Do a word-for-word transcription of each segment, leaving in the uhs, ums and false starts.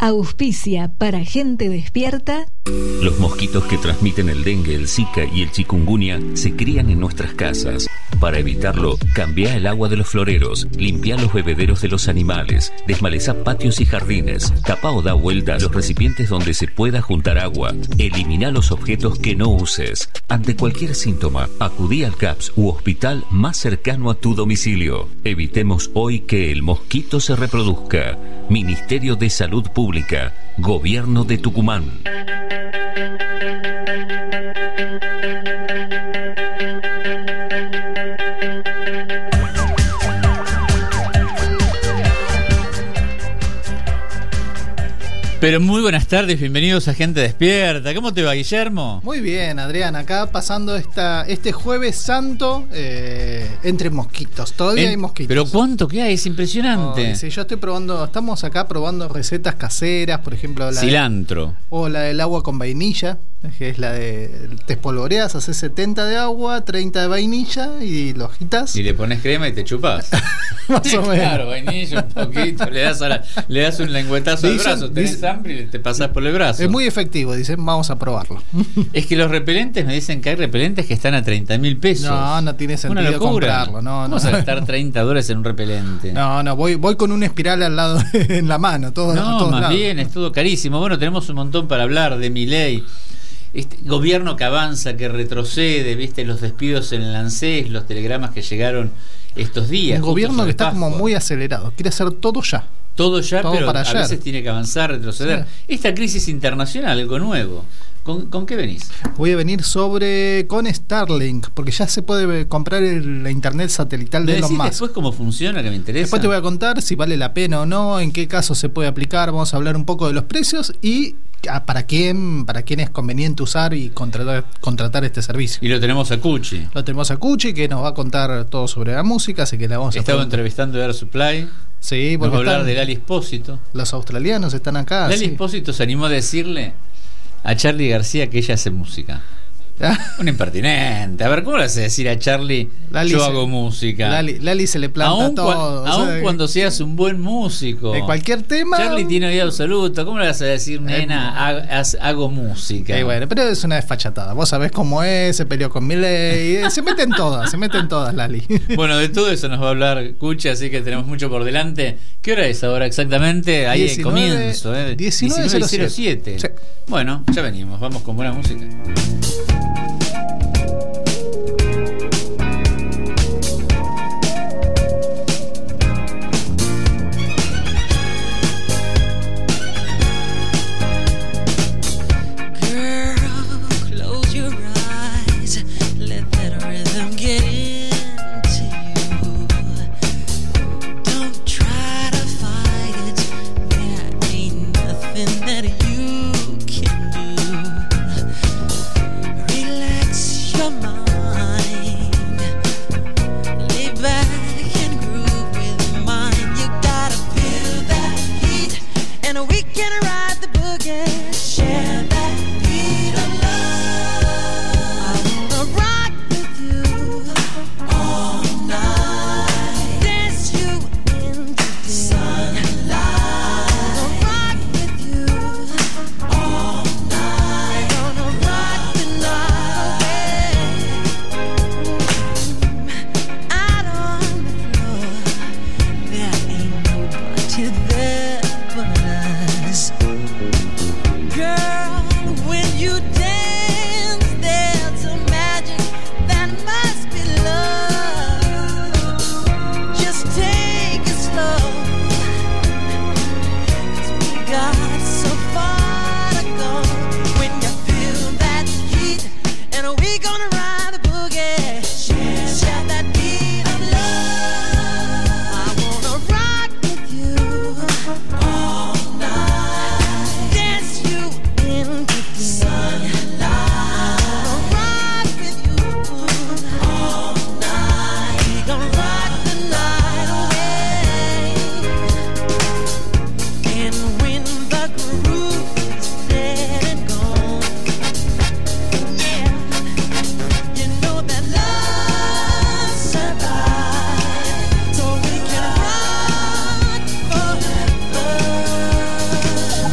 Auspicia para gente despierta. Los mosquitos que transmiten el dengue, el zika y el chikungunya se crían en nuestras casas. Para evitarlo, cambia el agua de los floreros, limpia los bebederos de los animales, desmaleza patios y jardines, tapa o da vuelta a los recipientes donde se pueda juntar agua, elimina los objetos que no uses. Ante cualquier síntoma, acudí al C A P S u hospital más cercano a tu domicilio. Evitemos hoy que el mosquito se reproduzca. Ministerio de Salud Pública, Gobierno de Tucumán. Pero muy buenas tardes, bienvenidos a Gente Despierta. ¿Cómo te va, Guillermo? Muy bien, Adrián, acá pasando esta, este Jueves Santo eh, entre mosquitos. Todavía en, hay mosquitos. Pero ¿cuánto que hay? Es impresionante. Oh, sí, yo estoy probando, estamos acá probando recetas caseras, por ejemplo la cilantro. De, o la del agua con vainilla, que es la de te espolvoreas, haces setenta de agua, treinta de vainilla y lo agitas. Y le pones crema y te chupas. Más o menos. Claro, vainilla un poquito, le das, a la, le das un lengüetazo al brazo, tenés dice, hambre y te pasás por el brazo. Es muy efectivo, dicen, vamos a probarlo. Es que los repelentes, me dicen que hay repelentes que están a treinta mil pesos. No, no tiene sentido Una locura. comprarlo. No, Vamos no. a gastar treinta dólares en un repelente. No, no, voy, voy con una espiral al lado en la mano. Todo, no, todos más lados. bien, es todo carísimo. Bueno, tenemos un montón para hablar de Milei. Este gobierno que avanza, que retrocede, viste los despidos en el ANSES, los telegramas que llegaron estos días. Un gobierno que está Pascua. como muy acelerado, quiere hacer todo ya. Todo ya, todo pero para a ayer. veces tiene que avanzar, retroceder. Sí. Esta crisis internacional, algo nuevo. ¿Con, ¿Con qué venís? Voy a venir sobre con Starlink, porque ya se puede comprar el, la internet satelital de Elon Musk. Después cómo funciona, que me interesa. Después te voy a contar si vale la pena o no, en qué caso se puede aplicar. Vamos a hablar un poco de los precios y para quién, para quién es conveniente usar y contratar, contratar este servicio. Y lo tenemos a Cuchi. Lo tenemos a Cuchi, que nos va a contar todo sobre la música, así que la vamos a Estaba preguntar. entrevistando a Air Supply. Sí, porque vamos a hablar están, de Lali Espósito. Los australianos están acá. Lali sí. Espósito se animó a decirle a Charly García que ella hace música. Un impertinente. A ver, ¿cómo le hace decir a Charly Lali yo se, hago música? Lali, Lali se le planta aún todo. Cua, aún sea, cuando seas un buen músico. De cualquier tema. Charly tiene oído absoluto. ¿Cómo le vas a decir, nena, eh, hago, hago música? Eh, bueno, pero es una desfachatada. Vos sabés cómo es, se peleó con Milei. Se meten todas, se meten todas, Lali. Bueno, de todo eso nos va a hablar Cuchi, así que tenemos mucho por delante. ¿Qué hora es ahora exactamente? Ahí el comienzo, ¿eh? diecinueve cero siete. Sí. Bueno, ya venimos, vamos con buena música.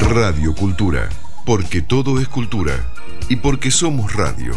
Radio Cultura, porque todo es cultura y porque somos radio.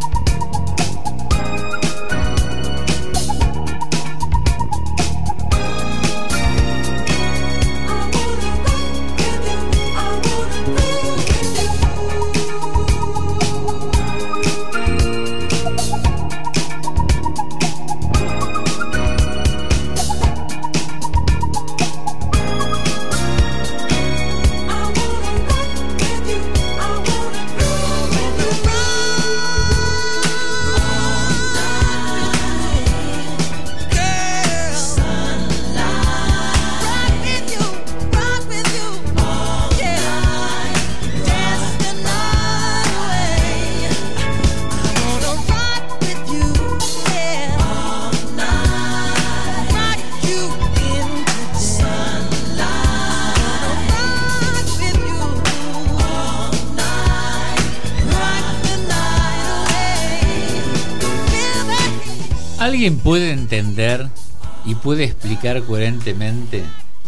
¿Alguien puede entender y puede explicar coherentemente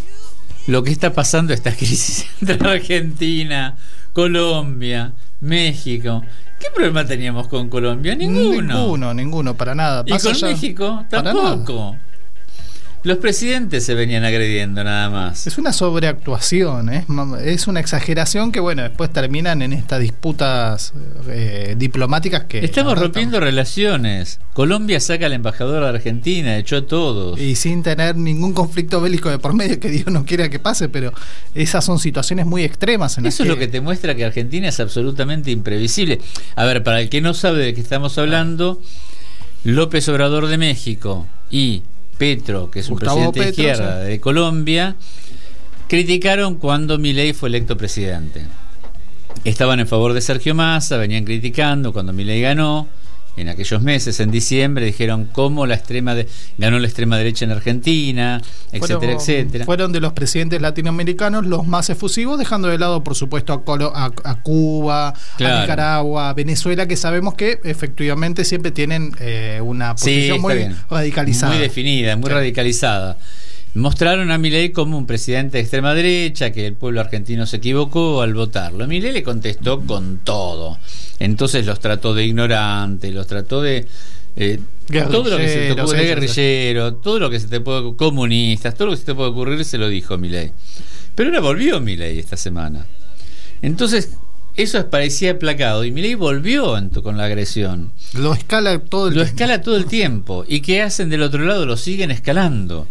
lo que está pasando esta crisis entre Argentina, Colombia, México? ¿Qué problema teníamos con Colombia? Ninguno. Ninguno, ninguno, para nada. Y con ya... México tampoco. Los presidentes se venían agrediendo nada más. Es una sobreactuación, ¿eh? Es una exageración que, bueno, después terminan en estas disputas eh, diplomáticas que... Estamos no, rompiendo estamos... relaciones. Colombia saca al embajador de Argentina, echó a todos. Y sin tener ningún conflicto bélico de por medio, que Dios no quiera que pase, pero esas son situaciones muy extremas. En Eso las es que... lo que te muestra que Argentina es absolutamente imprevisible. A ver, para el que no sabe de qué estamos hablando, López Obrador de México y Petro, que es un Gustavo presidente de Petro, izquierda sí. de Colombia, criticaron cuando Milei fue electo presidente. Estaban en favor de Sergio Massa, venían criticando cuando Milei ganó. En aquellos meses, en diciembre, dijeron cómo la extrema de, ganó la extrema derecha en Argentina, etcétera, fueron, etcétera. Fueron de los presidentes latinoamericanos los más efusivos, dejando de lado, por supuesto, a, Colo, a, a Cuba, claro. a Nicaragua, a Venezuela, que sabemos que efectivamente siempre tienen eh, una posición sí, muy bien. radicalizada. Muy definida, muy sí. radicalizada. Mostraron a Milei como un presidente de extrema derecha, que el pueblo argentino se equivocó al votarlo. Milei le contestó con todo. Entonces los trató de ignorantes, los trató de eh, todo lo que se te ocurre, de guerrillero, todo lo que se te puede, comunistas, todo lo que se te puede ocurrir se lo dijo Milei. Pero ahora volvió Milei esta semana. Entonces eso parecía aplacado y Milei volvió en, con la agresión. Lo escala todo el Lo tiempo. escala todo el tiempo. ¿Y qué hacen del otro lado? Lo siguen escalando.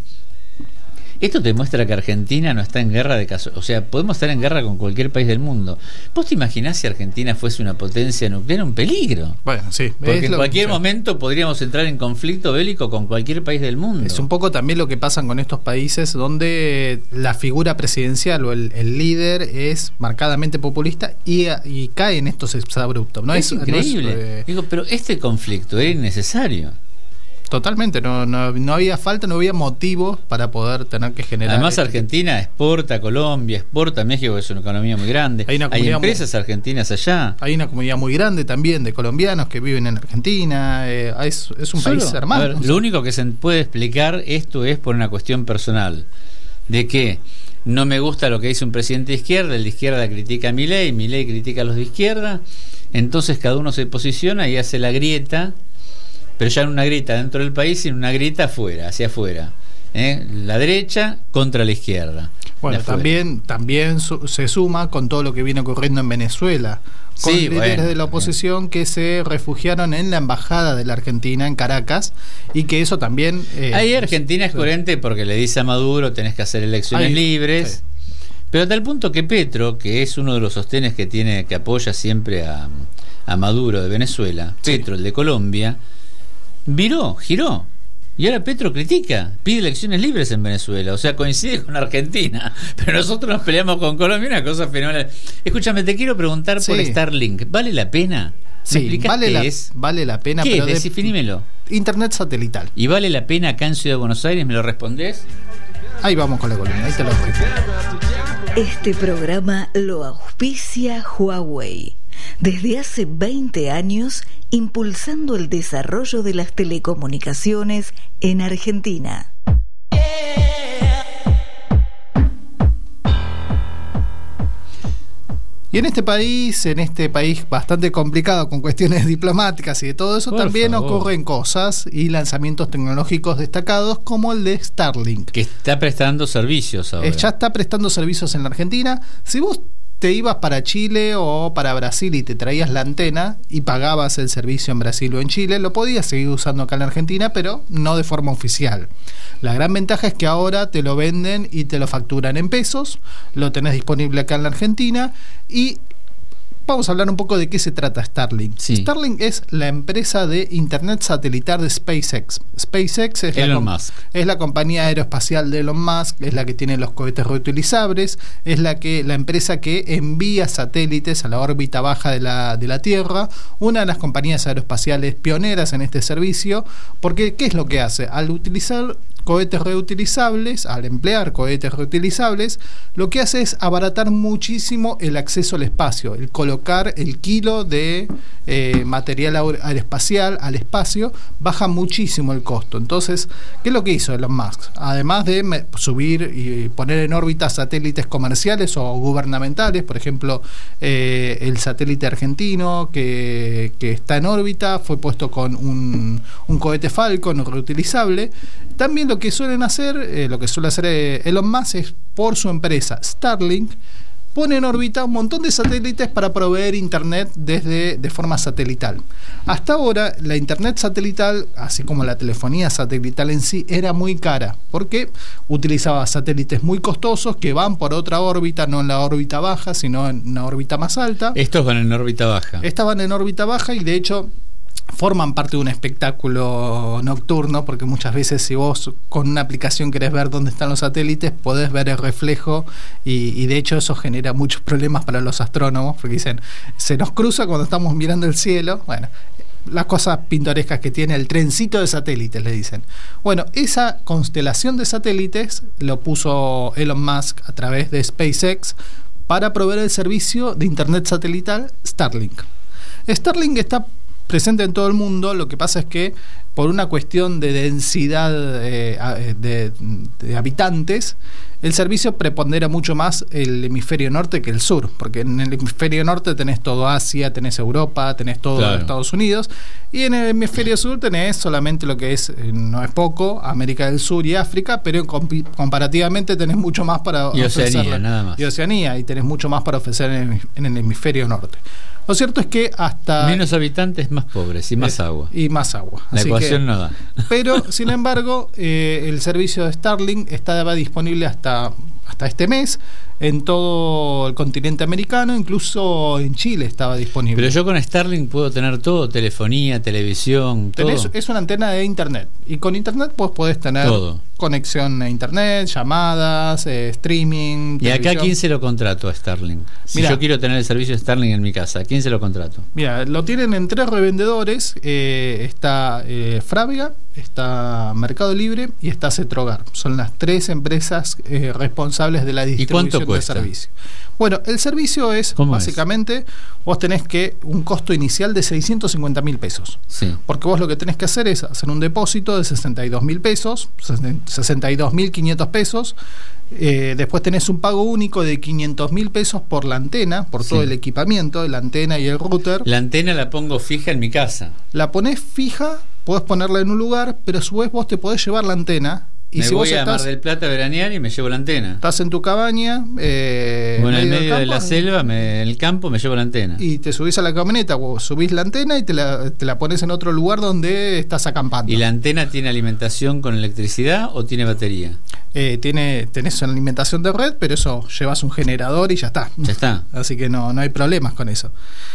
Esto te muestra que Argentina no está en guerra de caso, o sea, podemos estar en guerra con cualquier país del mundo. ¿Vos te imaginás si Argentina fuese una potencia nuclear? Un peligro. Bueno, sí. Porque en lo, cualquier sí. momento podríamos entrar en conflicto bélico con cualquier país del mundo. Es un poco también lo que pasa con estos países donde la figura presidencial o el, el líder es marcadamente populista y, y cae en estos exabruptos. ¿No? Es, es increíble. No es, eh... Digo, pero este conflicto era innecesario. Totalmente, no, no, no había falta, no había motivos para poder tener que generar. Además, este Argentina tipo. exporta a Colombia, exporta a México, que es una economía muy grande. Hay, una hay empresas muy, argentinas allá. Hay una comunidad muy grande también de colombianos que viven en Argentina. Eh, es, es un Solo, país hermano. Ver, lo único que se puede explicar esto es por una cuestión personal. De que no me gusta lo que dice un presidente de izquierda, el de izquierda critica a Milei, Milei critica a los de izquierda. Entonces cada uno se posiciona y hace la grieta. Pero ya en una grieta dentro del país y en una grieta afuera, hacia afuera. ¿eh? La derecha contra la izquierda. Bueno, también, también su, se suma con todo lo que viene ocurriendo en Venezuela. Con sí, líderes bueno, de la oposición bien. que se refugiaron en la embajada de la Argentina en Caracas y que eso también... Eh, Ahí Argentina es coherente porque le dice a Maduro tenés que hacer elecciones Ahí, libres. Sí. Pero hasta el punto que Petro, que es uno de los sostenes que tiene que apoya siempre a, a Maduro de Venezuela, sí. Petro, el de Colombia... viró, giró. Y ahora Petro critica, pide elecciones libres en Venezuela. O sea, coincide con Argentina. Pero nosotros nos peleamos con Colombia, una cosa fenomenal. Escúchame, te quiero preguntar sí. por Starlink. ¿Vale la pena? Sí, vale la, es? vale la pena. ¿Qué pero es? Definímelo. Internet satelital. ¿Y vale la pena acá en Ciudad de Buenos Aires? ¿Me lo respondés? Ahí vamos con la columna, ahí te lo doy. Este programa lo auspicia Huawei. Desde hace veinte años, impulsando el desarrollo de las telecomunicaciones en Argentina. Y en este país, en este país bastante complicado con cuestiones diplomáticas y de todo eso, Por también favor. ocurren cosas y lanzamientos tecnológicos destacados como el de Starlink. Que está prestando servicios ahora. Eh, ya está prestando servicios en la Argentina. Si vos te ibas para Chile o para Brasil y te traías la antena y pagabas el servicio en Brasil o en Chile, lo podías seguir usando acá en la Argentina, pero no de forma oficial. La gran ventaja es que ahora te lo venden y te lo facturan en pesos, lo tenés disponible acá en la Argentina y vamos a hablar un poco de qué se trata Starlink. Sí. Starlink es la empresa de internet satelital de SpaceX. SpaceX es, Elon la, Musk. es la compañía aeroespacial de Elon Musk, es la que tiene los cohetes reutilizables, es la que la empresa que envía satélites a la órbita baja de la, de la Tierra, una de las compañías aeroespaciales pioneras en este servicio, porque ¿qué es lo que hace? Al utilizar cohetes reutilizables, al emplear cohetes reutilizables, lo que hace es abaratar muchísimo el acceso al espacio, el colocar el kilo de eh, material aeroespacial al espacio, baja muchísimo el costo. Entonces, ¿qué es lo que hizo Elon Musk? Además de me, subir y poner en órbita satélites comerciales o gubernamentales, por ejemplo, eh, el satélite argentino que, que está en órbita, fue puesto con un, un cohete Falcon reutilizable. También lo que suelen hacer, eh, lo que suele hacer eh, Elon Musk es por su empresa Starlink, pone en órbita un montón de satélites para proveer internet desde de forma satelital. Hasta ahora la internet satelital, así como la telefonía satelital en sí, era muy cara porque utilizaba satélites muy costosos que van por otra órbita, no en la órbita baja, sino en una órbita más alta. Estos van en órbita baja. Estaban en órbita baja y de hecho forman parte de un espectáculo nocturno, porque muchas veces si vos con una aplicación querés ver dónde están los satélites, podés ver el reflejo y, y de hecho eso genera muchos problemas para los astrónomos, porque dicen, se nos cruza cuando estamos mirando el cielo. Bueno, las cosas pintorescas que tiene el trencito de satélites, le dicen. Bueno, esa constelación de satélites lo puso Elon Musk a través de SpaceX para proveer el servicio de internet satelital Starlink. Starlink está presente en todo el mundo, lo que pasa es que por una cuestión de densidad eh, de, de habitantes, el servicio prepondera mucho más el hemisferio norte que el sur, porque en el hemisferio norte tenés todo Asia, tenés Europa, tenés todo Claro. Estados Unidos, y en el hemisferio sur tenés solamente lo que es, eh, no es poco, América del Sur y África, pero compi- comparativamente tenés mucho más para Y ofrecerle. Oceanía, nada más. Y Oceanía, y tenés mucho más para ofrecer en el, en el hemisferio norte. Lo cierto es que hasta... Menos habitantes, más pobres y más eh, agua. Y más agua. La Así ecuación que- no da. Pero, sin embargo, eh, el servicio de Starlink estaba disponible hasta, hasta este mes en todo el continente americano, incluso en Chile estaba disponible. Pero yo con Starlink puedo tener todo, telefonía, televisión, todo. Tenés- es una antena de internet y con internet pues podés tener Todo. conexión a internet, llamadas, eh, streaming. ¿Y acá televisión. quién se lo contrato a Starlink? Si Mirá. yo quiero tener el servicio de Starlink en mi casa, ¿a quién se lo contrato? Mira, lo tienen en tres revendedores. eh, está eh, Frávega, está Mercado Libre y está Cetrogar. Son las tres empresas eh, responsables de la cuánto distribución del cuesta? servicio. Bueno, el servicio es ¿Cómo es? básicamente, vos tenés que un costo inicial de seiscientos cincuenta mil pesos. Sí. Porque vos lo que tenés que hacer es hacer un depósito de sesenta y dos mil pesos, sesenta y dos mil quinientos pesos. Eh, después tenés un pago único de quinientos mil pesos por la antena, por Sí. todo el equipamiento, la antena y el router. La antena la pongo fija en mi casa. La ponés fija, podés ponerla en un lugar, pero a su vez vos te podés llevar la antena. Y me si voy vos a Mar estás, del Plata a veranear y me llevo la antena. estás en tu cabaña, eh, Bueno, en del medio de la campo, selva, me- en el campo, me llevo la antena. y te subís a la camioneta, vos subís la antena y te la, te la pones en otro lugar donde estás acampando. ¿Y la antena tiene alimentación con electricidad o tiene batería? Eh, tiene, tenés una alimentación de red, pero eso llevas un generador y ya está. Ya está. Así que no, no hay problemas con eso.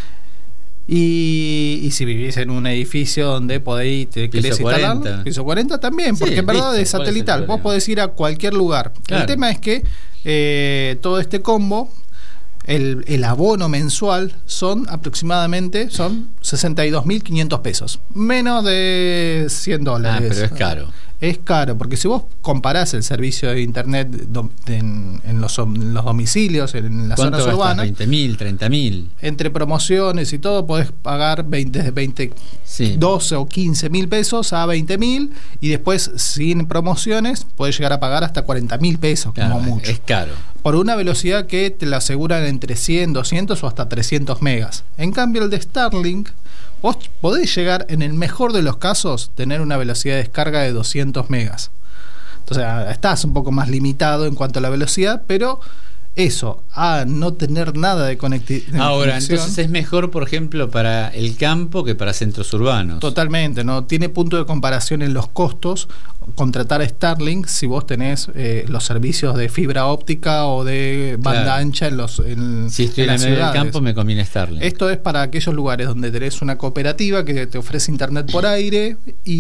Y, y si vivís en un edificio donde podéis te Piso querés instalar, cuarenta. piso cuarenta también, Sí, porque en verdad listo, es ¿cuál es el satelital, vos problema? podés ir a cualquier lugar. Claro. El tema es que eh, todo este combo, el, el abono mensual son aproximadamente son sesenta y dos mil quinientos pesos, menos de cien dólares. Ah, pero es caro. Es caro, porque si vos comparás el servicio de internet do, en, en, los, en los domicilios, en las zonas urbanas, veinte mil, treinta mil. Entre promociones y todo, podés pagar veinte, veinte sí. doce o quince mil pesos a veinte mil, y después, sin promociones, podés llegar a pagar hasta cuarenta mil pesos, claro, como mucho. Es caro. Por una velocidad que te la aseguran entre cien, doscientos o hasta trescientos megas. En cambio, el de Starlink, vos podés llegar, en el mejor de los casos, tener una velocidad de descarga de doscientos megas. Entonces, estás un poco más limitado en cuanto a la velocidad, pero eso, a no tener nada de, conecti- de Ahora, conexión. entonces es mejor, por ejemplo, para el campo que para centros urbanos. Totalmente, no tiene punto de comparación en los costos contratar a Starlink si vos tenés eh, los servicios de fibra óptica o de banda Claro. ancha en los en, Si estoy en en, las el medio del ciudades. campo, me conviene Starlink. Esto es para aquellos lugares donde tenés una cooperativa que te ofrece internet por aire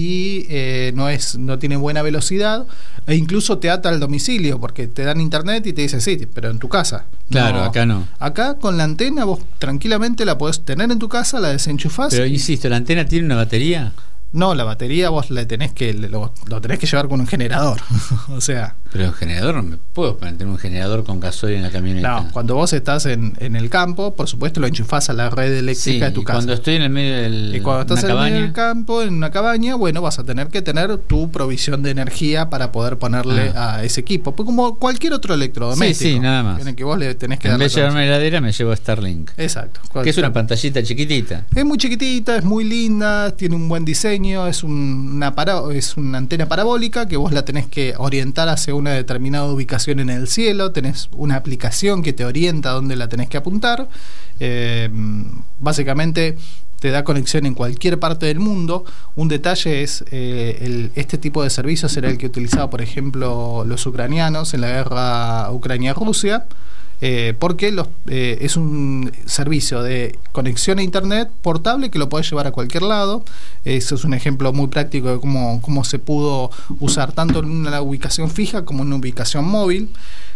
y eh, no es no tiene buena velocidad, e incluso te ata al domicilio, porque te dan internet y te dicen sí, pero en tu casa. Claro, No. acá no. Acá con la antena vos tranquilamente la podés tener en tu casa, la desenchufás. Pero insisto, ¿la antena tiene una batería? No, la batería vos la tenés que lo, lo tenés que llevar con un generador. O sea, Pero el generador, no me puedo tener un generador con gasoil en la camioneta. no, cuando vos estás en, en el campo, por supuesto lo enchufás a la red eléctrica Sí, de tu y casa. cuando estoy en el medio del Y cuando estás una en el medio cabaña, del campo, en una cabaña, bueno, vas a tener que tener tu provisión de energía para poder ponerle Ah. a ese equipo. Pues como cualquier otro electrodoméstico. Sí, sí, nada más. En el que vos le tenés que en dar vez de la llevarme la heladera, me llevo Starlink. Exacto. Que es una pantallita chiquitita. Es muy chiquitita, es muy linda, tiene un buen diseño, es un, una para, es una antena parabólica que vos la tenés que orientar hacia una determinada ubicación en el cielo, tenés una aplicación que te orienta a dónde la tenés que apuntar. Eh, básicamente te da conexión en cualquier parte del mundo. Un detalle es eh, el, este tipo de servicios era el que utilizaba, por ejemplo, los ucranianos en la guerra Ucrania-Rusia. Eh, porque los, eh, es un servicio de conexión a internet portable que lo podés llevar a cualquier lado. Eso es un ejemplo muy práctico de cómo, cómo se pudo usar tanto en una ubicación fija como en una ubicación móvil.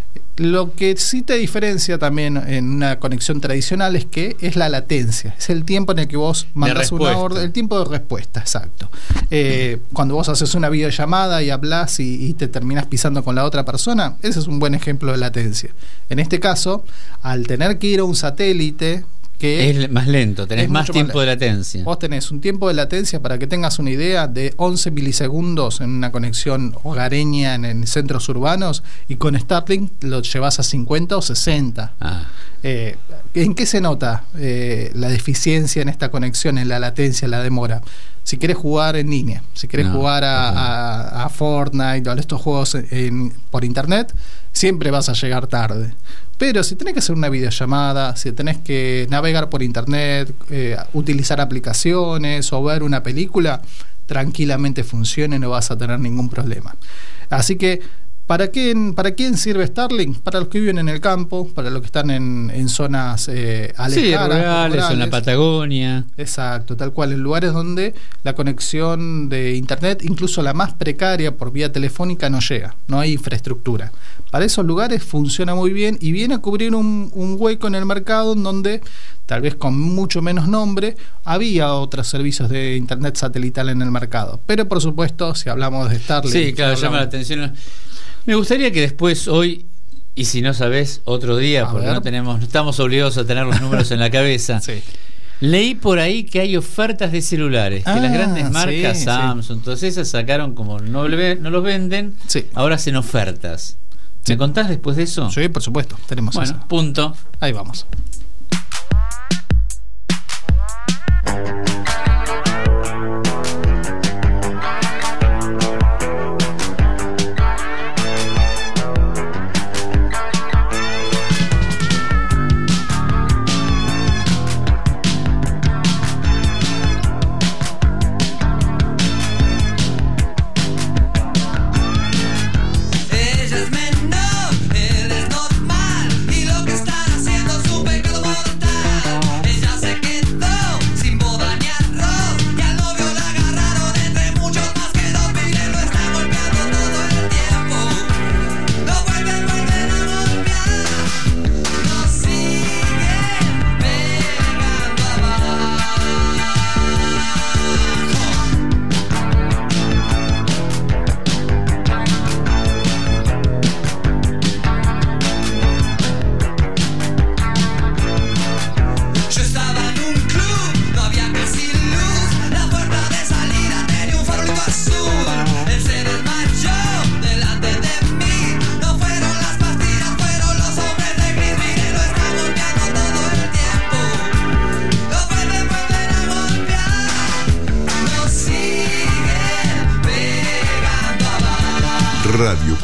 Lo que sí te diferencia también en una conexión tradicional es que es la latencia, es el tiempo en el que vos mandas una orden, el tiempo de respuesta, exacto. Eh, cuando vos haces una videollamada y hablas y, y te terminás pisando con la otra persona, ese es un buen ejemplo de latencia. En este caso, al tener que ir a un satélite, que es más lento, tenés más tiempo de latencia. Vos tenés un tiempo de latencia, para que tengas una idea, de once milisegundos en una conexión hogareña en, en centros urbanos, y con Starlink lo llevas a cincuenta o sesenta. Ah. Eh, ¿En qué se nota eh, la deficiencia en esta conexión, en la latencia, la demora? Si querés jugar en línea, si querés no, jugar a, a, a Fortnite o a estos juegos en, por internet, siempre vas a llegar tarde. Pero si tenés que hacer una videollamada, si tenés que navegar por internet, eh, utilizar aplicaciones o ver una película, tranquilamente funciona y no vas a tener ningún problema. Así que, ¿para quién, ¿para quién sirve Starlink? Para los que viven en el campo, para los que están en, en zonas eh, alejadas, sí, rurales, rurales, en la Patagonia. Exacto, tal cual, en lugares donde la conexión de internet, incluso la más precaria por vía telefónica, no llega, no hay infraestructura. Para esos lugares funciona muy bien y viene a cubrir un, un hueco en el mercado en donde, tal vez con mucho menos nombre, había otros servicios de internet satelital en el mercado. Pero por supuesto, si hablamos de Starlink... Sí, claro, hablamos... llama la atención. Me gustaría que después, hoy, y si no sabés, otro día, a porque ver. no tenemos, no estamos obligados a tener los números en la cabeza. Sí. Leí por ahí que hay ofertas de celulares, que ah, las grandes marcas, sí, Samsung, sí. todas esas sacaron, como no, no los venden, sí. ahora hacen ofertas. ¿Me sí. contás después de eso? Sí, por supuesto, tenemos bueno, eso. Punto. Ahí vamos. Él es menor, él es normal, y lo que están haciendo es un pecado.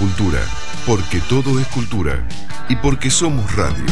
cultura, porque todo es cultura y porque somos radio.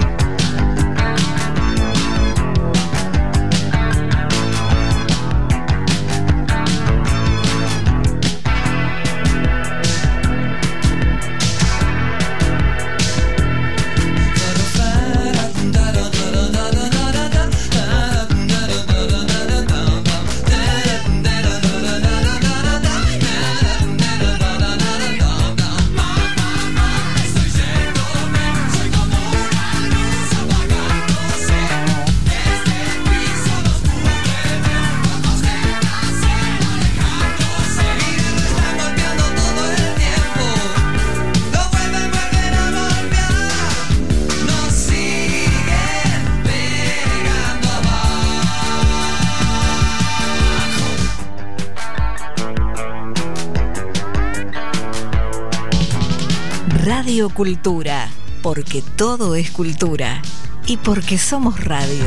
Radio Cultura, porque todo es cultura y porque somos radio.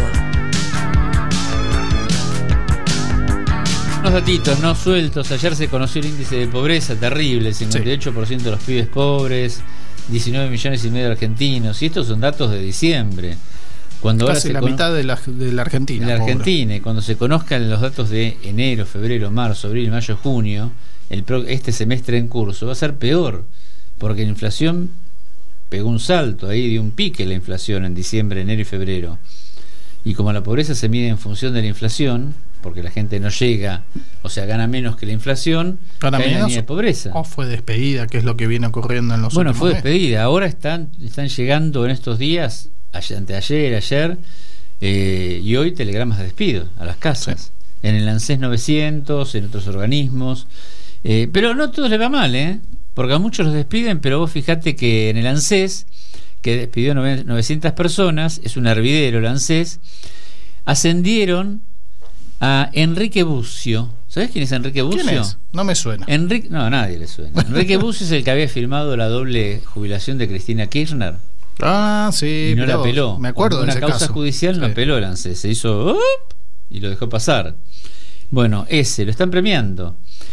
Unos datitos no sueltos. Ayer se conoció el índice de pobreza terrible, cincuenta y ocho por ciento de los pibes pobres, diecinueve millones y medio de argentinos, y estos son datos de diciembre. Cuando Casi la cono- mitad de la, de la Argentina. De la Argentina, y cuando se conozcan los datos de enero, febrero, marzo, abril, mayo, junio, el pro- este semestre en curso va a ser peor, porque la inflación pegó un salto ahí, dio un pique la inflación en diciembre, enero y febrero. Y como la pobreza se mide en función de la inflación, porque la gente no llega, o sea, gana menos que la inflación, ¿Gana cae en la menos línea de pobreza. o fue despedida, que es lo que viene ocurriendo en los Bueno, últimos fue meses? despedida. Ahora están, están llegando en estos días, ayer, anteayer, ayer, eh, y hoy telegramas de despido a las casas. Sí. En el ANSES novecientos, en otros organismos. Eh, pero no todo le va mal, ¿eh? Porque a muchos los despiden, pero vos fijate que en el ANSES, que despidió novecientas personas, es un hervidero el ANSES, ascendieron a Enrique Bucio. ¿Sabés quién es Enrique Bucio? ¿Quién es? No me suena. Enrique, no, a nadie le suena. Enrique Bucio es el que había firmado la doble jubilación de Cristina Kirchner. Ah, sí. Y no mirá la vos, apeló. Me acuerdo Por de una ese causa caso. judicial no Sí. apeló el ANSES. Se hizo ¡up! Y lo dejó pasar. Bueno, ese, lo están premiando.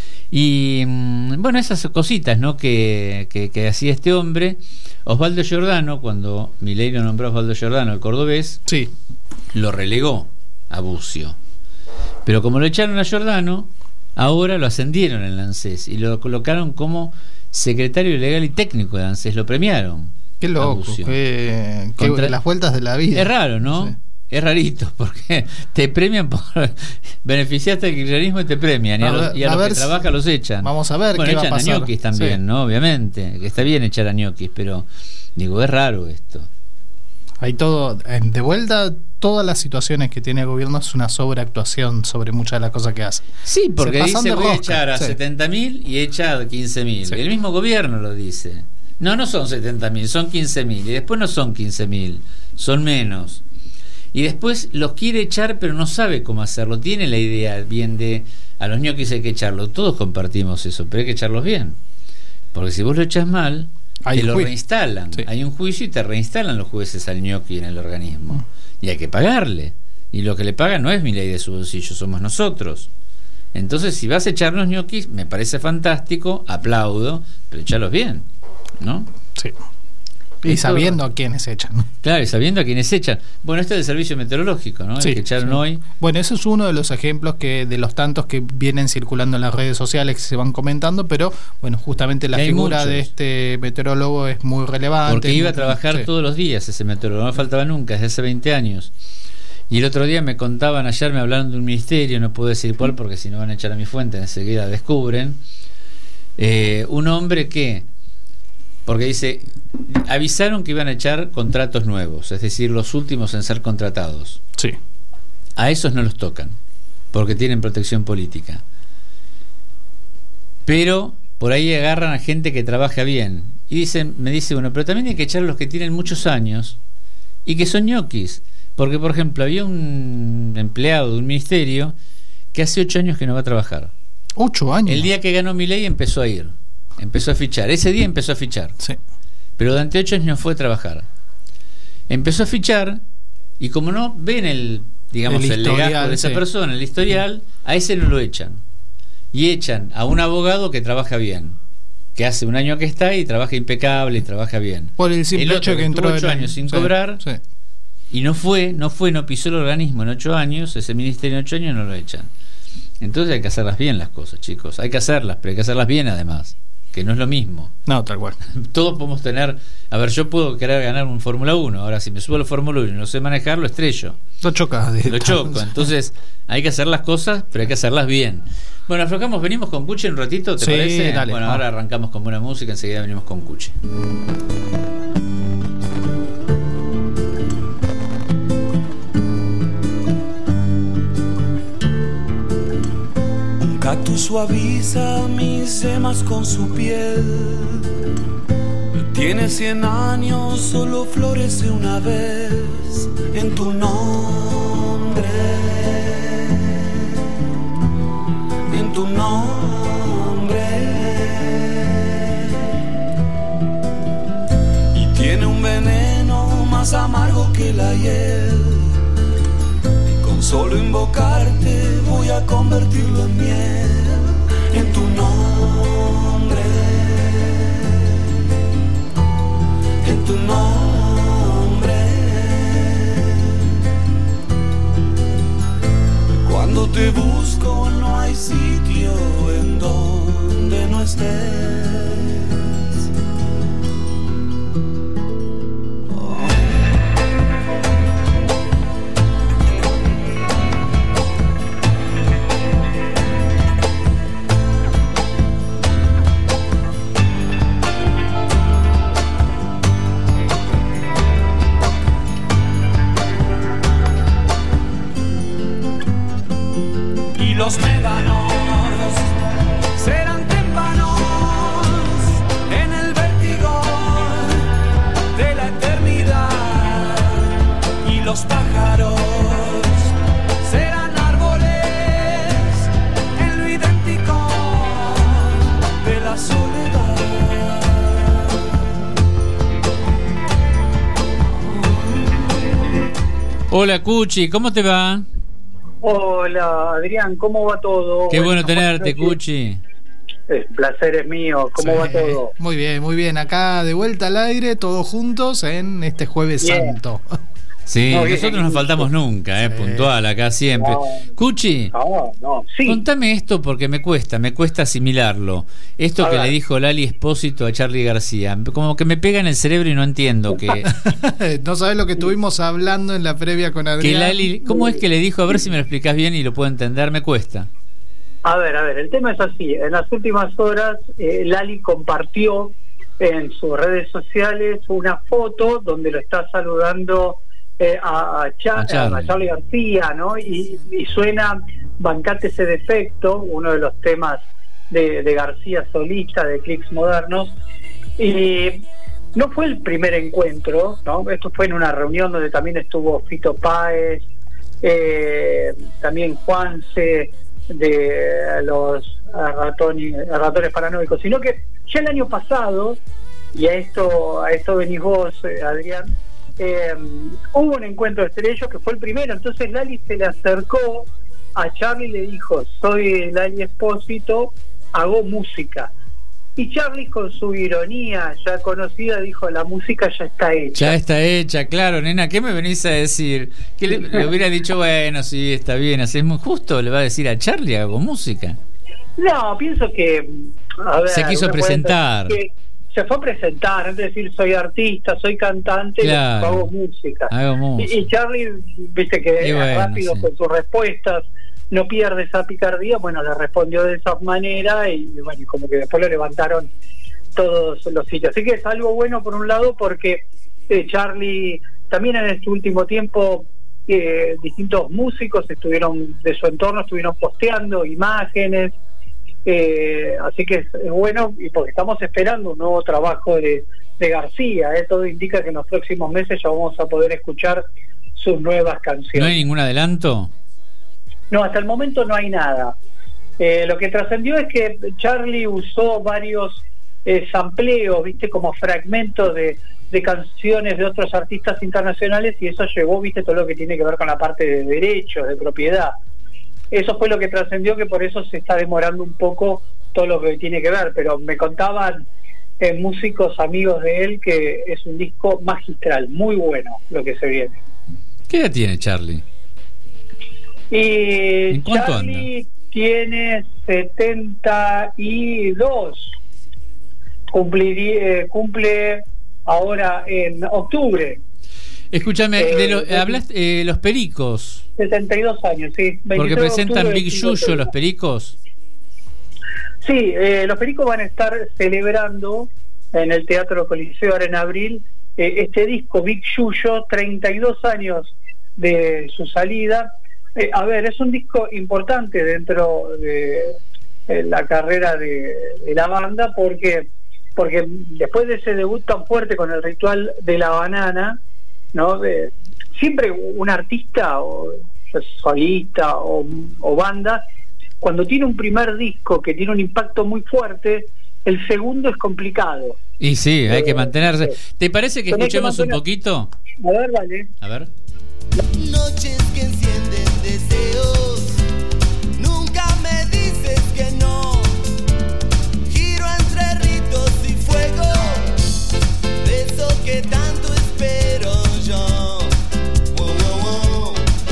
Y bueno, esas cositas, ¿no? que, que, que hacía este hombre. Osvaldo Giordano, cuando Milei lo nombró a Osvaldo Giordano, el cordobés, Sí. lo relegó a Bucio. Pero como lo echaron a Giordano, ahora lo ascendieron en el ANSES y lo colocaron como secretario legal y técnico de ANSES. Lo premiaron. Qué loco. Qué, qué Contra... las vueltas de la vida. Es raro, ¿no? Sí. Es rarito, porque te premian por beneficiaste del kirchnerismo y te premian, y a, a, los, y a, a los que si... trabajan los echan. Vamos a ver bueno, qué echan va a pasar. a ñoquis también, sí. ¿no? Obviamente, que está bien echar a ñoquis, pero digo, es raro esto. Hay todo, de vuelta, todas las situaciones que tiene el gobierno es una sobreactuación sobre muchas de las cosas que hace. Sí, porque dice de voy rosca, a echar a sí. setenta mil y echa a quince mil. Sí. El mismo gobierno lo dice. No, no son setenta mil, son quince mil. Y después no son quince mil, son menos. Y después los quiere echar, pero no sabe cómo hacerlo. Tiene la idea bien de a los ñoquis hay que echarlo. Todos compartimos eso, pero hay que echarlos bien. Porque si vos lo echas mal, hay te lo juicio. reinstalan. Sí. Hay un juicio y te reinstalan los jueces al ñoqui en el organismo. Mm. Y hay que pagarle. Y lo que le pagan no es Milei de su bolsillo, somos nosotros. Entonces, si vas a echar los ñoquis, me parece fantástico, aplaudo, pero echalos bien, ¿no? Sí. Y Esto, sabiendo a quiénes echan. Claro, y sabiendo a quiénes echan. Bueno, este es el servicio meteorológico, ¿no? Sí, el que echaron sí. hoy. Bueno, ese es uno de los ejemplos que de los tantos que vienen circulando en las redes sociales que se van comentando, pero bueno, justamente la figura muchos. de este meteorólogo es muy relevante. Porque iba muy, a trabajar sí. todos los días ese meteorólogo, no faltaba nunca, desde hace veinte años. Y el otro día me contaban, ayer me hablaron de un ministerio, no puedo decir cuál porque si no van a echar a mi fuente, enseguida descubren. Eh, un hombre que, porque dice, avisaron que iban a echar contratos nuevos, es decir, los últimos en ser contratados. Sí. A esos no los tocan, porque tienen protección política. Pero por ahí agarran a gente que trabaja bien. Y dicen, me dice uno, pero también hay que echar a los que tienen muchos años y que son ñoquis. Porque, por ejemplo, había un empleado de un ministerio que hace ocho años que no va a trabajar. ¿Ocho años? El día que ganó Milei empezó a ir. Empezó a fichar. Ese día empezó a fichar. Sí. Pero durante ocho años no fue a trabajar. Empezó a fichar y como no ven el, digamos, el, el legajo de esa sí. persona, el historial, a ese no lo echan. Y echan a un abogado que trabaja bien. que hace un año que está y trabaja impecable y trabaja bien. Por el simple el otro hecho que, que entró estuvo ocho años sin sí, cobrar sí. y no fue, no fue, no pisó el organismo en ocho años, ese ministerio en ocho años no lo echan. Entonces hay que hacerlas bien las cosas, chicos. Hay que hacerlas, pero hay que hacerlas bien además, que no es lo mismo. No, tal cual. Todos podemos tener... A ver, yo puedo querer ganar un Fórmula uno. Ahora, si me subo al Fórmula uno y no sé manejar, lo estrello. Lo chocas. Lo choco. Entonces, hay que hacer las cosas, pero hay que hacerlas bien. Bueno, aflojamos, venimos con Cuchi un ratito, ¿te sí, parece? Dale, bueno, vamos. ahora arrancamos con buena música, enseguida venimos con Cuchi. Cactus suaviza mis yemas con su piel. Tiene cien años, solo florece una vez en tu nombre. En tu nombre. Y tiene un veneno más amargo que la hiel. Con solo invocarte voy a convertirlo en miel, en tu nombre, en tu nombre. Cuando te busco no hay sitio en donde no estés. Los médanos serán témpanos en el vértigo de la eternidad, y los pájaros serán árboles en lo idéntico de la soledad. Hola Cuchi, ¿cómo te va? Hola Adrián, ¿cómo va todo? Qué bueno, bueno tenerte, noches. Cuchi. El placer es mío, ¿cómo sí. va todo? Muy bien, muy bien. Acá de vuelta al aire, todos juntos en este Jueves bien. Santo. Sí, no, nosotros no nos faltamos nunca, eh, sí. puntual, acá siempre. No, Cuchi, no, no, sí. contame esto porque me cuesta, me cuesta asimilarlo. Esto a que ver. le dijo Lali Espósito a Charly García, como que me pega en el cerebro y no entiendo que... No sabés lo que estuvimos hablando en la previa con Adrián. Que Lali, ¿cómo es que le dijo? A ver si me lo explicás bien y lo puedo entender, me cuesta. A ver, a ver, el tema es así. En las últimas horas, eh, Lali compartió en sus redes sociales una foto donde lo está saludando... Eh, a, a, Char- a, Charly. a Charly García, ¿no? Y, y suena Bancate ese defecto, uno de los temas de, de García solista, de Clics Modernos. Y no fue el primer encuentro, ¿no? Esto fue en una reunión donde también estuvo Fito Páez, eh, también Juanse de los ratones, ratones paranoicos, sino que ya el año pasado, y a esto, a esto venís vos, eh, Adrián, Eh, hubo un encuentro entre ellos que fue el primero. Entonces Lali se le acercó a Charly y le dijo: soy Lali Espósito, hago música. Y Charly, con su ironía ya conocida, dijo: la música ya está hecha. Ya está hecha, claro, nena, ¿qué me venís a decir? Que le, le hubiera dicho, bueno, sí, está bien, así es muy justo, le va a decir a Charly, hago música. No, pienso que, a ver, se quiso presentar. Se fue a presentar, antes de decir soy artista, soy cantante, claro. hago música. Hago música. Y, y Charly, viste que bueno, es rápido sí. con sus respuestas, no pierde esa picardía, bueno, le respondió de esa manera y bueno, como que después lo levantaron todos los sitios. Así que es algo bueno por un lado, porque eh, Charly también en este último tiempo eh, distintos músicos estuvieron de su entorno, estuvieron posteando imágenes. Eh, así que es, es bueno, y porque estamos esperando un nuevo trabajo de, de García, eh, todo indica que en los próximos meses ya vamos a poder escuchar sus nuevas canciones. ¿No hay ningún adelanto? No, hasta el momento no hay nada. Eh, lo que trascendió es que Charly usó varios eh, sampleos, viste, como fragmentos de, de canciones de otros artistas internacionales, y eso llevó, viste, todo lo que tiene que ver con la parte de derechos, de propiedad. Eso fue lo que trascendió, que por eso se está demorando un poco todo lo que tiene que ver, pero me contaban eh, músicos amigos de él que es un disco magistral, muy bueno lo que se viene. ¿Qué edad tiene Charlie? Y ¿En cuánto Charlie anda? tiene setenta y dos. Cumpliría, eh, cumple ahora en octubre. Escúchame, Eh, de lo, eh, hablaste, eh, los Pericos, sesenta y dos años, sí. porque presentan Big Yuyo Yuyo, los Pericos. Sí, eh, los Pericos van a estar celebrando en el Teatro Coliseo ahora en abril eh, este disco Big Yuyo, treinta y dos años de su salida. Eh, a ver, es un disco importante dentro de eh, la carrera de, de la banda, porque porque después de ese debut tan fuerte con el Ritual de la Banana, ¿no? De, siempre un artista o solista o, o banda, cuando tiene un primer disco que tiene un impacto muy fuerte, el segundo es complicado. Y sí, hay que mantenerse. ¿Te parece que Tenés que escuchemos un mantener- poquito? A ver, vale. A ver. Noches que encienden deseos, nunca me dices que no. Giro entre ritos y fuego, de eso que tanto espero yo. Wow, wow, wow.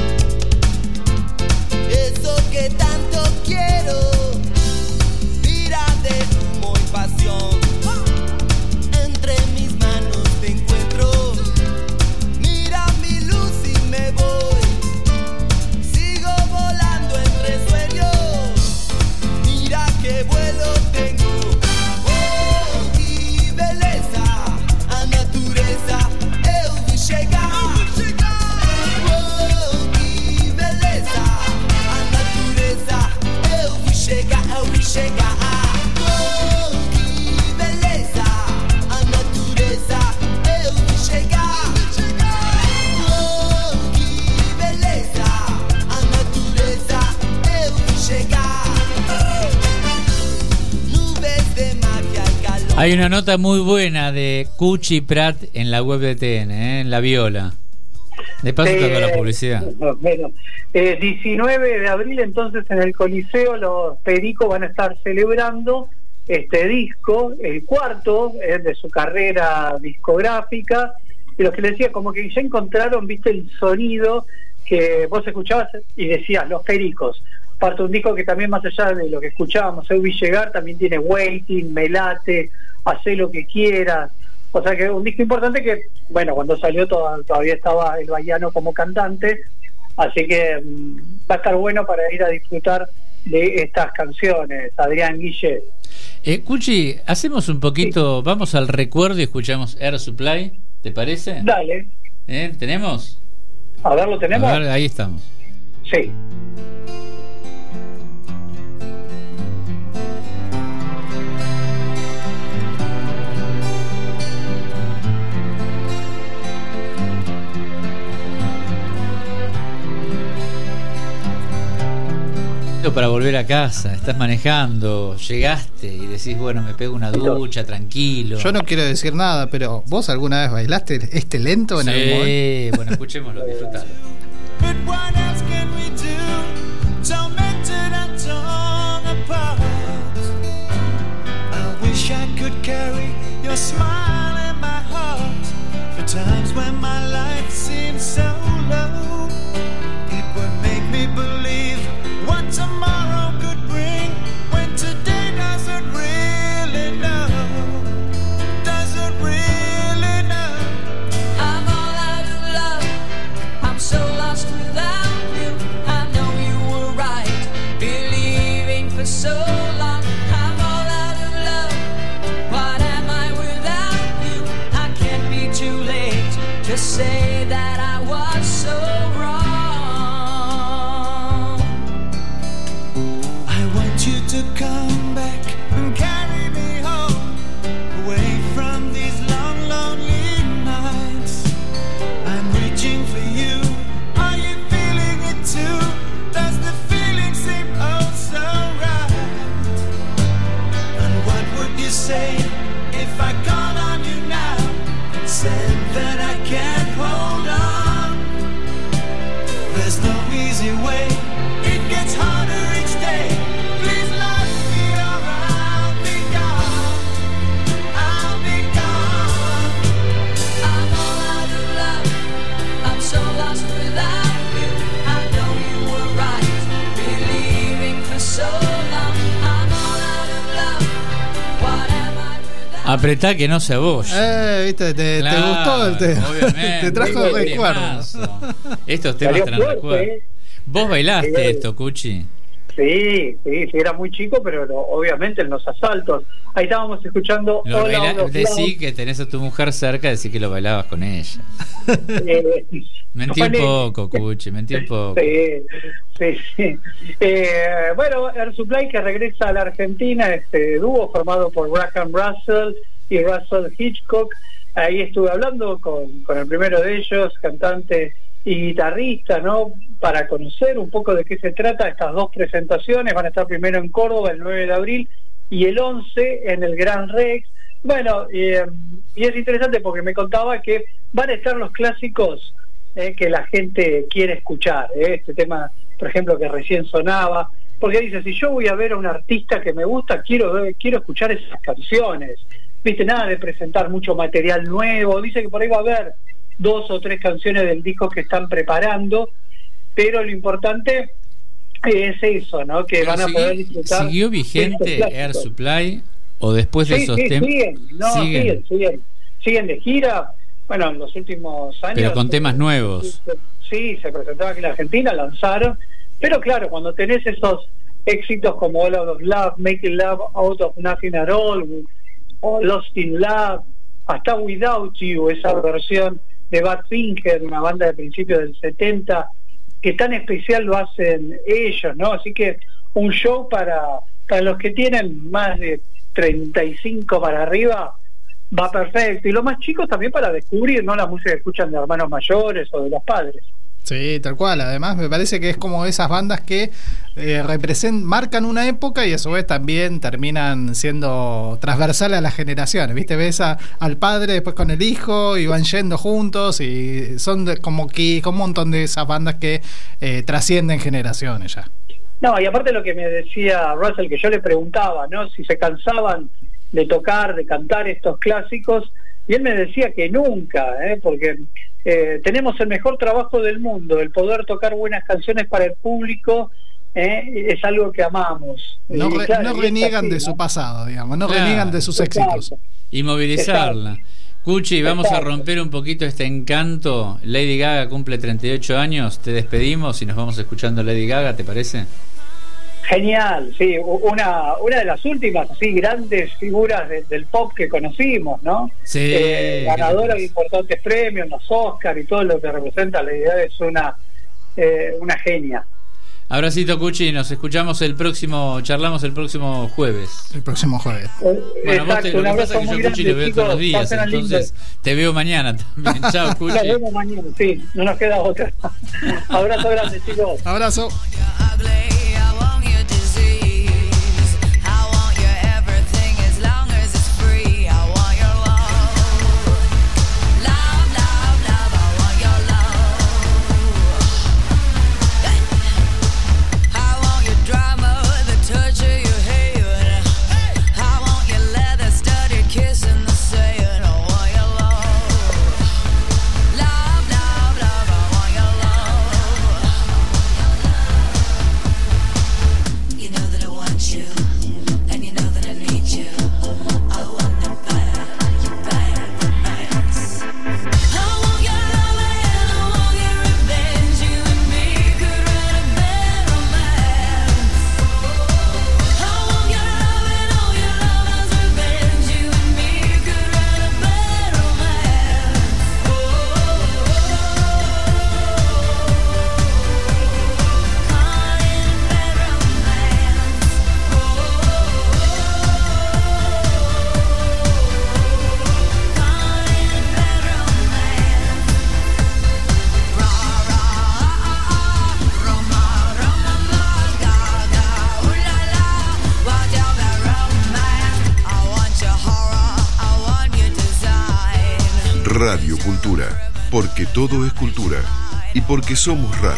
Eso que tanto quiero, tira de humo y pasión. Entre mis manos te encuentro. Mira mi luz y me voy. Sigo volando entre sueños. Mira qué vuelo tengo. Oh, que beleza, a natureza eu vi chegar. Oh, que beleza, a natureza eu vi chegar, eu vi chegar. Oh, que beleza, a natureza eu vi chegar. Oh, que beleza, a natureza eu vi chegar. Nubes de magia y calor. Hay una nota muy buena de Cuchi Prat en la web de T N, ¿eh? En la viola. De paso toca la publicidad. Bueno, eh, diecinueve de abril entonces en el Coliseo los Pericos van a estar celebrando este disco, el cuarto eh, de su carrera discográfica, y lo que les decía, como que ya encontraron, viste, el sonido que vos escuchabas y decías, los Pericos. Parte de un disco que también, más allá de lo que escuchábamos, Eu Vi Llegar, también tiene Waiting, Melate, Hacé lo que quieras. O sea que un disco importante que, bueno, cuando salió to- todavía estaba el Bahiano como cantante, así que mm, va a estar bueno para ir a disfrutar de estas canciones, Adrián, Guille. Eh, Cuchi, hacemos un poquito, vamos al recuerdo y escuchamos Air Supply, ¿te parece? Dale, ¿Eh? ¿Tenemos? a ver, ¿lo tenemos? A ver, ahí estamos. Sí. Para volver a casa, estás manejando, llegaste y decís, bueno, me pego una ducha, tranquilo. Yo no quiero decir nada, pero ¿vos alguna vez bailaste este lento en algún momento? Sí, bueno, escuchémoslo, disfrutalo. But what else can we do? Tormented and torn apart. I wish I could carry your smile in my heart. For times when my life seems so low, it would make me believe what tomorrow could bring, when today doesn't really know, doesn't really know. I'm all out of love. I'm so lost without you. I know you were right, believing for so long. I'm all out of love. What am I without you? I can't be too late to say that I was so wrong. I want you to come back and carry me home, away from these long, lonely nights. I'm reaching for you. Are you feeling it too? Does the feeling seem oh so right? And what would you say if I called on you now, said that I can't hold on? There's no easy way. It gets harder each day. Please let me alright. Apretá que no se abolle. Eh, viste, te, Claro, te gustó el tema. obviamente. Te trajo Qué recuerdos. temazo. Estos temas Salió traen fuerte, recuerdos. ¿eh? ¿Vos bailaste Sí. esto, Cuchi? Sí, sí, sí, era muy chico, pero no, obviamente en los asaltos. Ahí estábamos escuchando Lo All baila- Out of decí Love. que tenés a tu mujer cerca, decí que lo bailabas con ella. Eh, Mentí un ponele- poco, Cuchi, mentí un poco. Sí, sí, sí. Eh, bueno, Air Supply que regresa a la Argentina, este dúo formado por Graham Russell y Russell Hitchcock. Ahí estuve hablando con, con el primero de ellos, cantante y guitarrista, ¿no? Para conocer un poco de qué se trata estas dos presentaciones. Van a estar primero en Córdoba el nueve de abril y el once en el Gran Rex. Bueno, eh, y es interesante porque me contaba que van a estar los clásicos eh, que la gente quiere escuchar, eh, este tema, por ejemplo, que recién sonaba, porque dice, si yo voy a ver a un artista que me gusta, quiero ver, quiero escuchar esas canciones, viste, nada de presentar mucho material nuevo. Dice que por ahí va a haber dos o tres canciones del disco que están preparando, pero lo importante es eso, ¿no? Que Pero van a sigui- poder disfrutar. ¿Siguió de vigente estos clásicos. Air Supply o después de Sí, esos sí, temas? siguen, no, Siguen. siguen, siguen, siguen de gira. Bueno, en los últimos años. Pero con temas nuevos. Sí, se presentaban aquí en la Argentina, lanzaron. Pero claro, cuando tenés esos éxitos como All Out of Love, Making Love Out of Nothing at All, o Lost in Love, hasta Without You, esa versión de Badfinger, una banda de principios del setenta, que tan especial lo hacen ellos, ¿no? Así que un show para, para los que tienen más de treinta y cinco para arriba va perfecto, y los más chicos también para descubrir, ¿no? La música que escuchan de hermanos mayores o de los padres. Sí, tal cual. Además, me parece que es como esas bandas que eh, representan, marcan una época y a su vez también terminan siendo transversales a las generaciones. ¿Viste? Ves a, al padre después con el hijo y van yendo juntos y son de, como que como un montón de esas bandas que eh, trascienden generaciones ya. No, y aparte lo que me decía Russell, que yo le preguntaba, ¿no? Si se cansaban de tocar, de cantar estos clásicos, y él me decía que nunca, ¿eh? Porque eh, tenemos el mejor trabajo del mundo, el poder tocar buenas canciones para el público, ¿eh? Es algo que amamos. No, Y re- claro, no y es reniegan así, de su ¿no? pasado, digamos, no Claro. reniegan de sus Exacto. éxitos. Y movilizarla. Cuchi, vamos a romper un poquito este encanto. Lady Gaga cumple treinta y ocho años. Te despedimos y nos vamos escuchando Lady Gaga, ¿te parece? Genial, sí, una una de las últimas así grandes figuras de- del pop que conocimos, ¿no? Sí. Eh, ganadora de importantes premios, los Oscar y todo lo que representa la idea, es una eh, una genia. Abracito, Cuchi, nos escuchamos el próximo, charlamos el próximo jueves. El próximo jueves. Bueno, vos te, Exacto, lo un que abrazo pasa es que muy yo Cuchi grande, lo veo chicos, todos los días, pásenla lindo. entonces te veo mañana también. Chao, Cuchi. Nos vemos mañana, sí, no nos queda otra. Abrazo grande, chicos. Abrazo. Radio Cultura, porque todo es cultura y porque somos radio.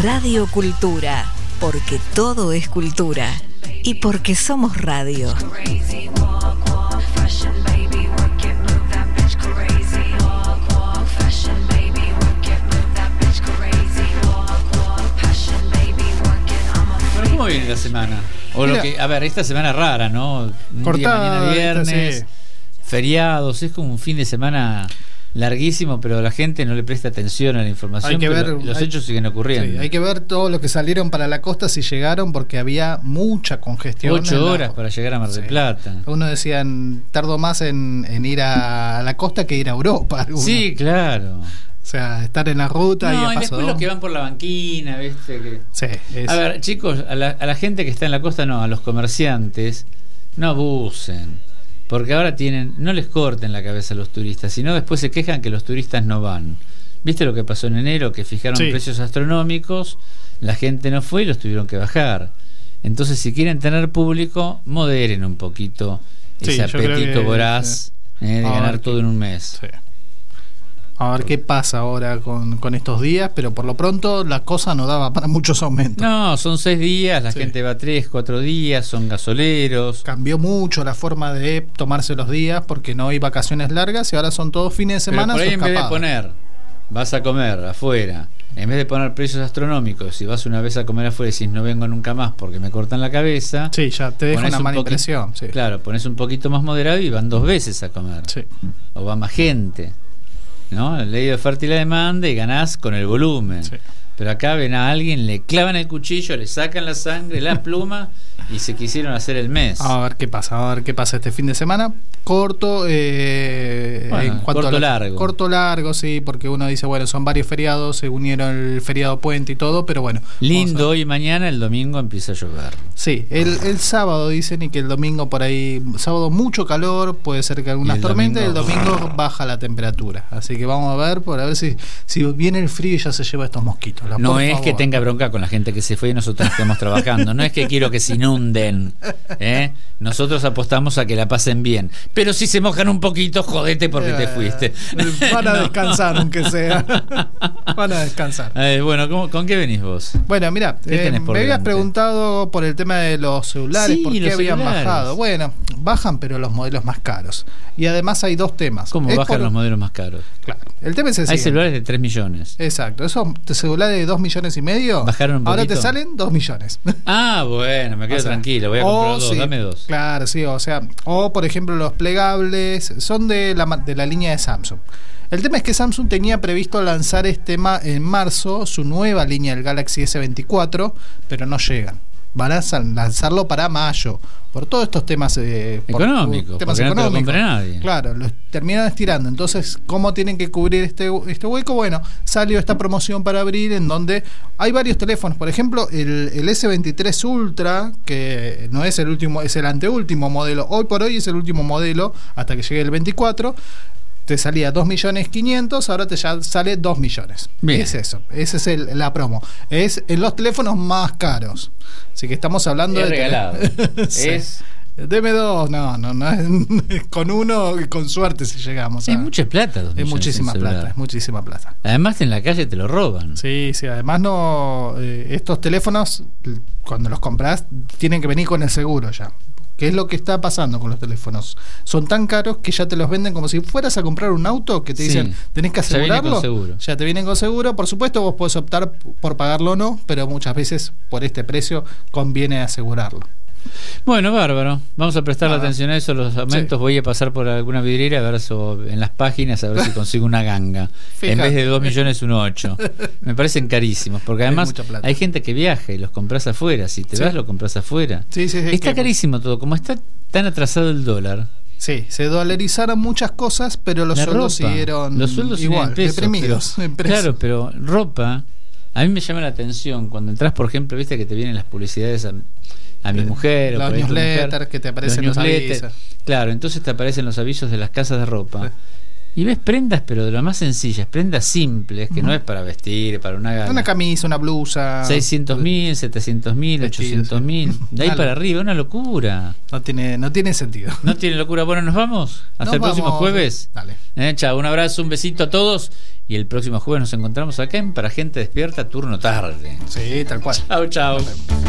Radio Cultura, porque todo es cultura y porque somos radio. Bueno, ¿cómo viene la semana? O lo que, a ver, esta semana rara, ¿no? Un Cortada, día, mañana viernes, sí. feriados, es como un fin de semana larguísimo, pero la gente no le presta atención a la información. Hay que ver, los hay, hechos siguen ocurriendo. Sí, hay que ver todos los que salieron para la costa si llegaron, porque había mucha congestión. Ocho horas para llegar a Mar del Sí. Plata. Uno decían, tardo más en, en ir a la costa que ir a Europa. alguno. Sí, claro. O sea, estar en la ruta y No, a y paso después de los que van por la banquina, ¿viste? Que... Sí, es- A ver, chicos, a la, a la gente que está en la costa, no, a los comerciantes, no abusen. Porque ahora tienen, no les corten la cabeza a los turistas, sino después se quejan que los turistas no van. ¿Viste lo que pasó en enero? Que fijaron Sí. precios astronómicos, la gente no fue y los tuvieron que bajar. Entonces, si quieren tener público, moderen un poquito Sí, ese yo creo apetito que- voraz sí. eh, de A ganar ver todo qué- en un mes. sí. A ver qué pasa ahora con, con estos días, pero por lo pronto la cosa no daba para muchos aumentos. No, son seis días, la Sí. gente va tres, cuatro días, son gasoleros. Cambió mucho la forma de tomarse los días porque no hay vacaciones largas y ahora son todos fines de Pero semana. por ahí o en vez de escapadas. poner, vas a comer afuera, en vez de poner precios astronómicos, si vas una vez a comer afuera y decís no vengo nunca más porque me cortan la cabeza, Sí, ya te deja pones una un mala poqui- impresión. Sí. Claro, pones un poquito más moderado y van dos veces a comer. Sí. O va más gente. ¿No? La ley de oferta y la demanda y ganás con el volumen. Sí. Pero acá ven a alguien, le clavan el cuchillo, le sacan la sangre, la pluma y se quisieron hacer el mes. A ver qué pasa, a ver qué pasa este fin de semana. Corto, eh, Bueno, en cuanto corto a la- largo. Corto largo, sí, porque uno dice, bueno, son varios feriados, se unieron el feriado puente y todo, pero bueno. Lindo vamos a- hoy y mañana, el domingo empieza a llover. Sí, el, el sábado dicen y que el domingo por ahí, sábado mucho calor, puede ser que algunas Y el tormentas y el domingo- domingo baja la temperatura. Así que vamos a ver, por a ver si, si viene el frío y ya se lleva estos mosquitos. La- No por es favor. que tenga bronca con la gente que se fue y nosotros estemos trabajando. No es que quiero que se inunden. ¿eh? Nosotros apostamos a que la pasen bien. Pero si se mojan un poquito, jodete porque te Eh, fuiste. Van a No. descansar, aunque sea. Van a descansar. Eh, bueno, ¿cómo- ¿con qué venís vos? Bueno, mira, ¿Qué eh, tenés me por habías delante? preguntado por el tema de los celulares, Sí, por qué los habían celulares. bajado. Bueno, bajan, pero los modelos más caros. Y además hay dos temas. ¿Cómo Es bajan por- los modelos más caros? Claro. El tema es el Hay siguiente. celulares de tres millones. Exacto, esos celulares de dos millones y medio. ¿Bajaron un ahora poquito? te salen dos millones. Ah, bueno, me quedo O sea, tranquilo. Voy a o comprar dos, sí, dame dos. Claro, sí, o sea, o por ejemplo los plegables son de la, ma- de la línea de Samsung. El tema es que Samsung tenía previsto lanzar este ma- en marzo su nueva línea del Galaxy S veinticuatro, pero no llegan. Van a sal- lanzarlo para mayo por todos estos temas eh, por- Económicos, temas porque no te lo económicos. compre nadie. Claro, los terminan estirando. Entonces, ¿cómo tienen que cubrir este, este hueco? Bueno, salió esta promoción para abril en donde hay varios teléfonos. Por ejemplo, el, el S veintitrés Ultra, que no es el último, es el anteúltimo modelo. Hoy por hoy es el último modelo hasta que llegue el veinticuatro. Te salía dos millones quinientos, ahora te ya sale dos millones. Bien. Es eso, esa es el- la promo. Es en los teléfonos más caros. Así que estamos hablando Es de... regalado. Sí. Es... Deme dos, no, no, no, es con uno y con suerte si llegamos. a- Es mucha plata. dos es millones muchísima en celular. plata, es muchísima plata. Además, en la calle te lo roban. Sí, sí, además no, eh, estos teléfonos, l- cuando los compras, tienen que venir con el seguro ya. ¿Qué es lo que está pasando con los teléfonos? Son tan caros que ya te los venden como si fueras a comprar un auto, que te Sí. dicen, tenés que Ya viene con asegurarlo. seguro. Ya te vienen con seguro. Por supuesto, vos podés optar por pagarlo o no, pero muchas veces por este precio conviene asegurarlo. Bueno, bárbaro. Vamos a prestar Nada. atención a eso, los aumentos. Sí. Voy a pasar por alguna vidriera a ver so- en las páginas a ver si consigo una ganga. Fíjate. En vez de dos millones, uno ocho. Me parecen carísimos, porque Es además mucha plata. hay gente que viaja y los compras afuera. Si te Sí. vas, lo compras afuera. Sí, sí, sí, Está que- carísimo todo. Como está tan atrasado el dólar. Sí, se dolarizaron muchas cosas, pero los la sueldos ropa, siguieron los sueldos siguen igual, en pesos, deprimidos. pero- en precio. claro, pero ropa, a mí me llama la atención cuando entras, por ejemplo, viste que te vienen las publicidades a, a mi Eh, mujer o los por ahí tu newsletters mujer, que te aparecen los newsletters. avisos. Claro, entonces te aparecen los avisos de las casas de ropa. Sí. Y ves prendas, pero de lo más sencillas, prendas simples, que uh-huh. no es para vestir, para una gala. Una camisa, una blusa. seiscientos mil, setecientos mil, ochocientos mil. De ahí para arriba, una locura. No tiene, no tiene sentido. No tiene locura. Bueno, ¿nos vamos? Hasta nos el vamos. próximo jueves. Dale. Eh, chao, un abrazo, un besito a todos. Y el próximo jueves nos encontramos acá en Para Gente Despierta, turno tarde. Sí, tal cual. Chao, chao.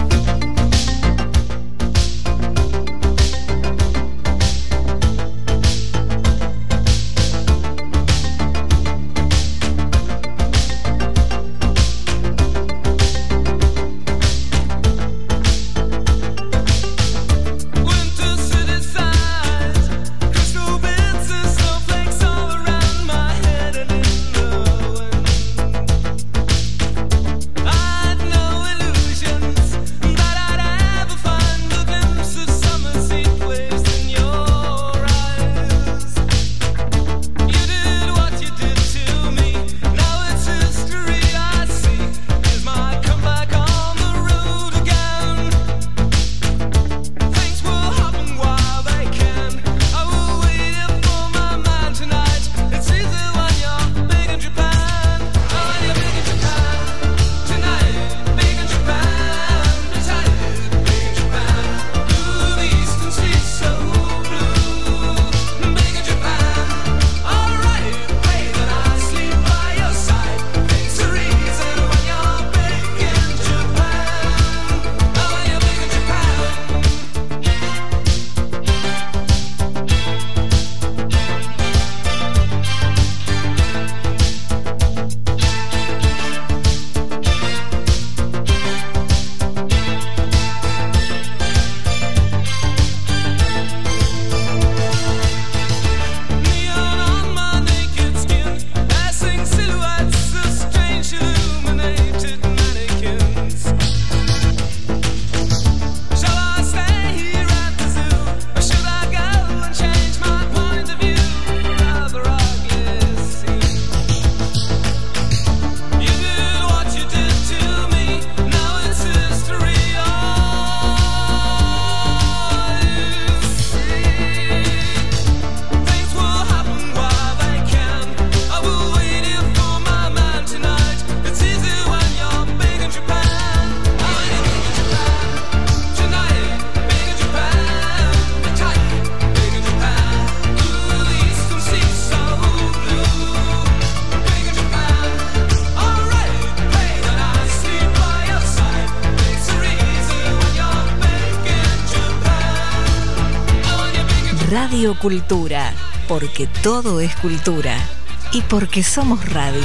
Radio Cultura, porque todo es cultura y porque somos radio.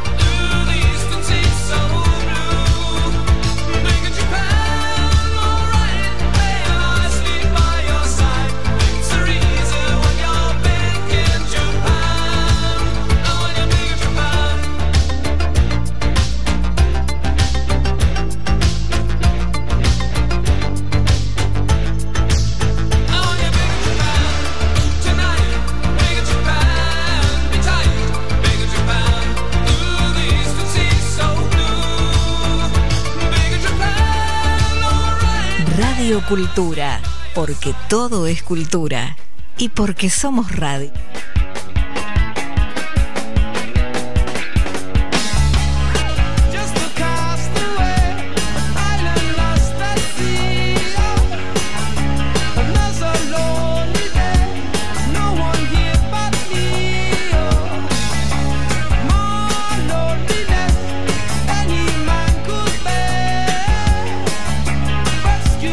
Radio Cultura, porque todo es cultura y porque somos radio.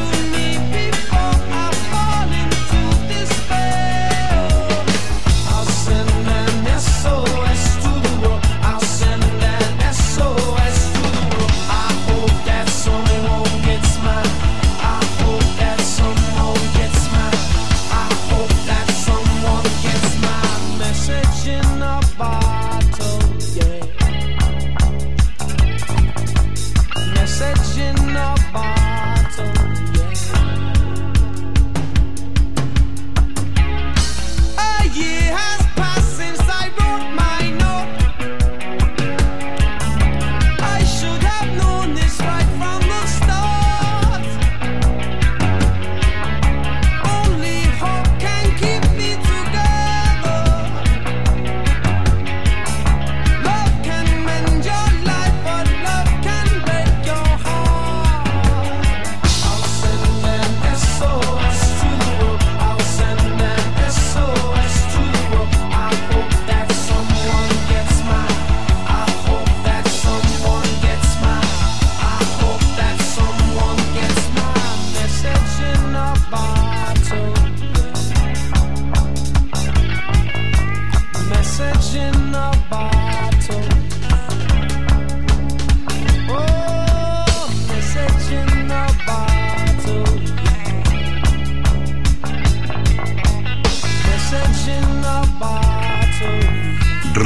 I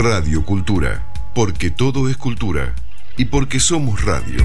Radio Cultura, porque todo es cultura y porque somos radio.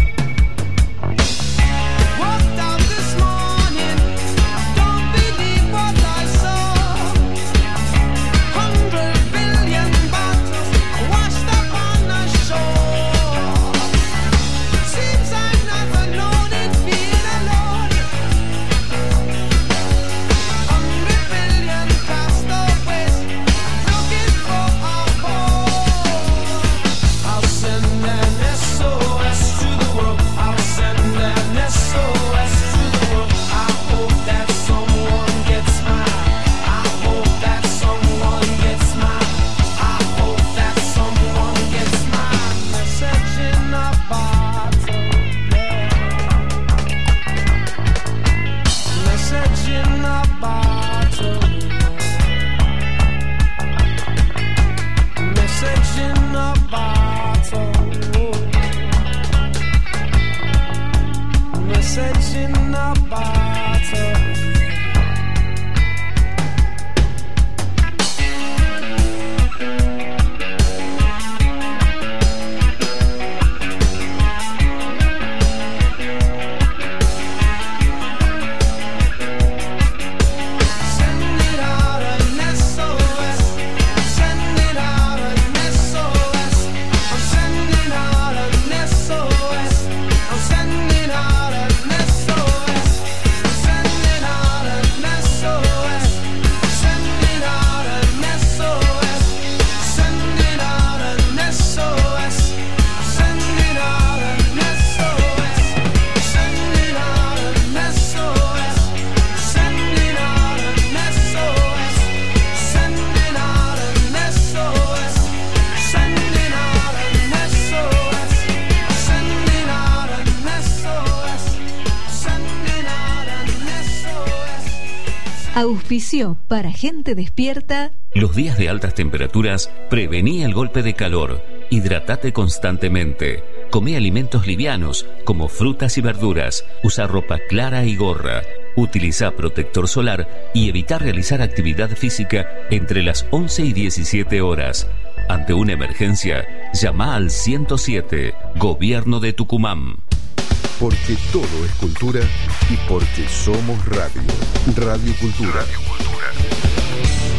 Auspició para gente despierta. Los días de altas temperaturas, prevení el golpe de calor. Hidratate constantemente. Come alimentos livianos como frutas y verduras. Usa ropa clara y gorra. Utiliza protector solar y evita realizar actividad física entre las once y diecisiete horas. Ante una emergencia, llama al ciento siete, Gobierno de Tucumán. Porque todo es cultura y porque somos radio. Radio Cultura. Radio Cultura.